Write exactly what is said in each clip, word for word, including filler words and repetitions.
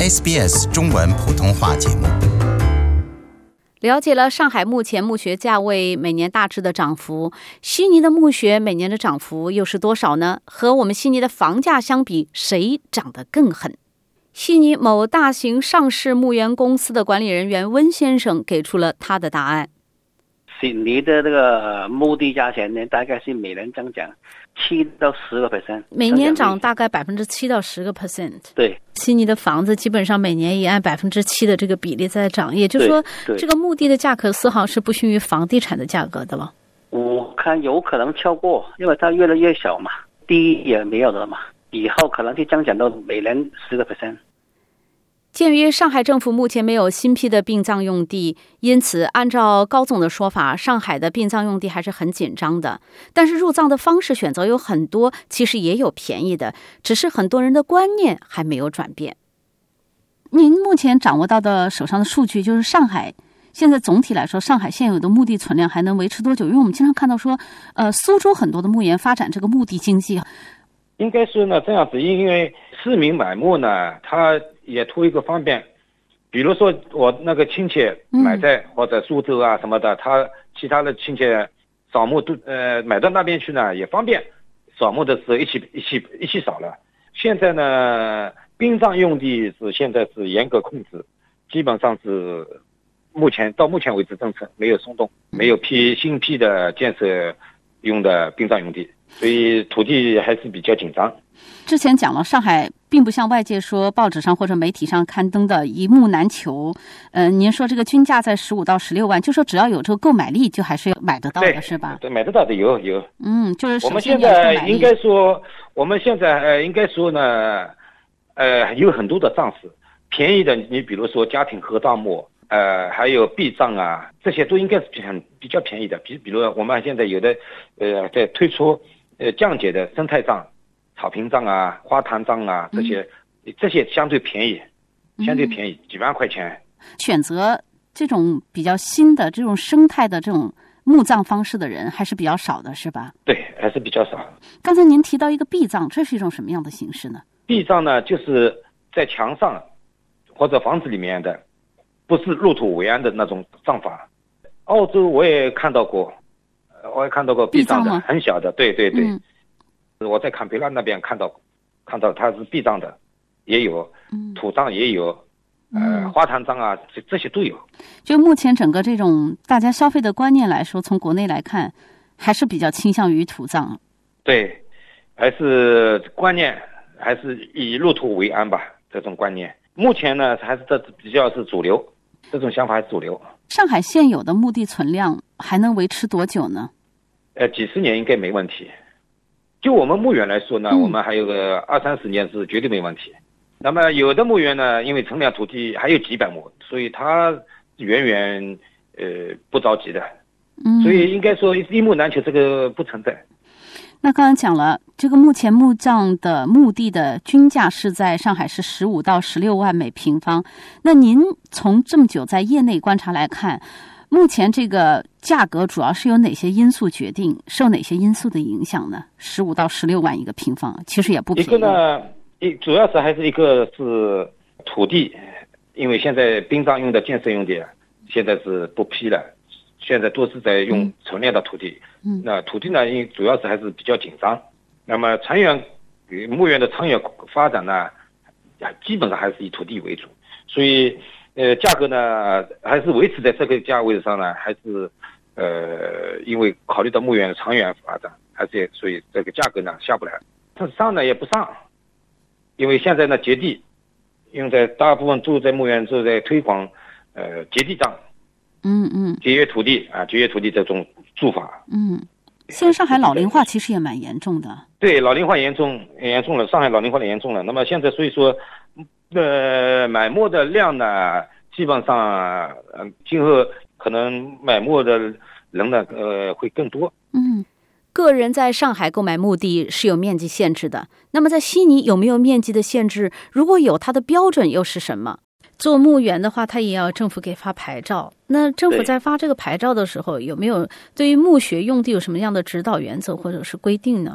S B S 中文普通话节目。 了解了上海目前墓穴价位每年大致的涨幅，悉尼的墓穴每年的涨幅又是多少呢？和我们悉尼的房价相比，谁涨得更狠？悉尼某大型上市墓园公司的管理人员温先生给出了他的答案。 悉尼的这个墓地价钱呢，大概是每年增长七到十个 percent， 每年涨大概百分之七到十个 percent。 对， 悉尼的房子基本上每年也按百分之七的这个比例在涨，也就是说，这个墓地的价格丝毫是不逊于房地产的价格的了。 我看有可能超过，因为它越来越小嘛，地也没有了嘛，以后可能就增长到每年十个 percent。 鉴于上海政府目前没有新批的殡葬用地，因此按照高总的说法，上海的殡葬用地还是很紧张的。但是入葬的方式选择有很多，其实也有便宜的，只是很多人的观念还没有转变。您目前掌握到的手上的数据，就是上海现在总体来说，上海现有的墓地存量还能维持多久？因为我们经常看到说，呃，苏州很多的墓园发展这个墓地经济。 应该说呢，这样子，因为市民买墓呢，他也图一个方便。比如说我那个亲戚买在、嗯、或者苏州啊什么的，他其他的亲戚扫墓都呃买到那边去呢也方便，扫墓的时候一起一起一起扫了。现在呢，殡葬用地是现在是严格控制，基本上是目前到目前为止政策没有松动，没有批新批的建设用的殡葬用地。所以土地还是比较紧张。 之前讲了，上海并不像外界说报纸上或者媒体上刊登的一墓难求。嗯、呃，您说这个均价在十五到十六万，就说只要有这个购买力，就还是买得到的，是吧？ 对，买得到的有有。 嗯，就是我们现在应该说，我们现在呃应该说呢，呃有很多的葬式，便宜的，你比如说家庭合葬墓。呃，还有避葬啊，这些都应该是很比较便宜的。比比如我们现在有的，呃，在推出呃降解的生态葬、草坪葬啊、花坛葬啊，这些、嗯、这些相对便宜，相对便宜、嗯、几万块钱。 选择这种比较新的这种生态的这种墓葬方式的人还是比较少的，是吧？ 对，还是比较少。 刚才您提到一个避葬，这是一种什么样的形式呢？ 避葬呢，就是在墙上或者房子里面的。不是入土为安的那种葬法，澳洲我也看到过，我也看到过避葬的，很小的，对对对。嗯、我在坎培拉那边看到，看到它是避葬的，也有，嗯、土葬也有，呃，花坛葬啊，这这些都有。 就目前整个这种大家消费的观念来说，从国内来看，还是比较倾向于土葬。 对，还是观念还是以入土为安吧，这种观念。目前呢，还是这比较是主流。这种想法还是主流。 上海现有的墓地存量还能维持多久呢？ 呃，几十年应该没问题。就我们墓园来说呢，嗯、我们还有个二三十年是绝对没问题。那么有的墓园呢，因为存量土地还有几百亩，所以它远远呃不着急的。嗯，所以应该说一墓难求，这个不存在。 那刚才讲了，这个目前墓葬的墓地的均价是在上海是十五到十六万每平方。那您从这么久在业内观察来看，目前这个价格主要是由哪些因素决定，受哪些因素的影响呢？十五到十六万一个平方，其实也不便宜。 一个呢，一主要是还是一个是土地，因为现在殡葬用的建设用地现在是不批了。现在都是在用存量的土地，嗯，那土地呢，因主要是还是比较紧张。那么长远墓园的长远发展呢，基本上还是以土地为主，所以呃价格呢还是维持在这个价位上呢，还是呃因为考虑到墓园的长远发展，还是所以这个价格呢下不来，它上呢也不上，因为现在呢节地，因为在大部分都在墓园都在推广呃节地葬。 嗯嗯， 节约土地啊，节约土地这种做法。 嗯，现在上海老龄化其实也蛮严重的。 对，老龄化严重严重了，上海老龄化的严重了。那么现在所以说，呃，买墓的量呢，基本上，呃，今后可能买墓的人呢，呃，会更多。 嗯，个人在上海购买墓地是有面积限制的，那么在悉尼有没有面积的限制？如果有，它的标准又是什么？做墓园的话，它也要政府给发牌照。那政府在发这个牌照的时候，有没有对于墓穴用地有什么样的指导原则或者是规定呢？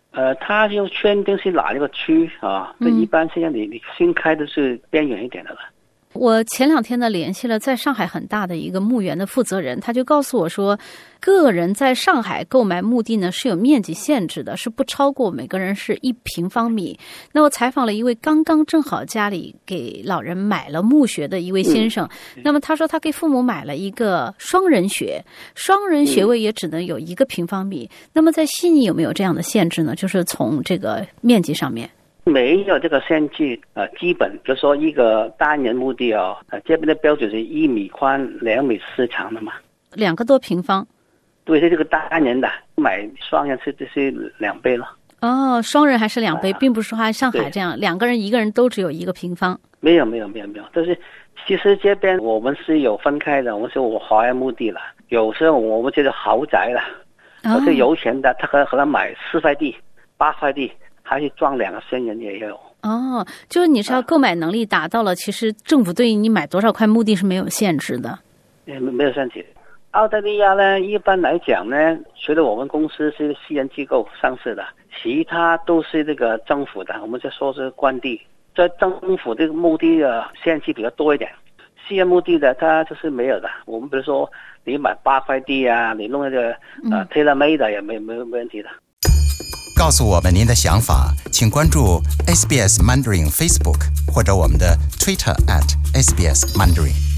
呃，他就确定是哪一个区啊？这、嗯、一般现在你你新开的是边远一点的了。 我前两天呢联系了在上海很大的一个墓园的负责人，他就告诉我说，个人在上海购买墓地呢是有面积限制的，是不超过每个人是一平方米。那我采访了一位刚刚正好家里给老人买了墓穴的一位先生，嗯、那么他说他给父母买了一个双人穴，双人穴位也只能有一个平方米。嗯、那么在悉尼有没有这样的限制呢？就是从这个面积上面。 没有这个限制，呃，基本比如说一个单人墓地哦，呃，这边的标准是一米宽、两米四长的嘛， 两个多平方。对， 这个单人的，买双人是就是两倍了。 哦，双人还是两倍，啊、并不是说像上海这样两个人一个人都只有一个平方。 没有没有没有没有，但是其实这边我们是有分开的，我们是我华人墓地了，有时候我们觉得豪宅了， 哦、 我是有钱的，他可能可能买四块地、八块地。还是装两个仙人也有哦，就是你是要购买能力达到了，啊、其实政府对于你买多少块墓地是没有限制的， 没没有限制。澳大利亚呢，一般来讲呢，除了我们公司是私人机构上市的，其他都是这个政府的，我们就说是官地，在政府这个墓地的限制比较多一点，私人墓地的它就是没有的。我们比如说你买八块地啊，你弄那个呃 tailor made 的也没没没问题的。 告诉我们您的想法，请关注 S B S Mandarin Facebook 或者我们的 Twitter at S B S Mandarin。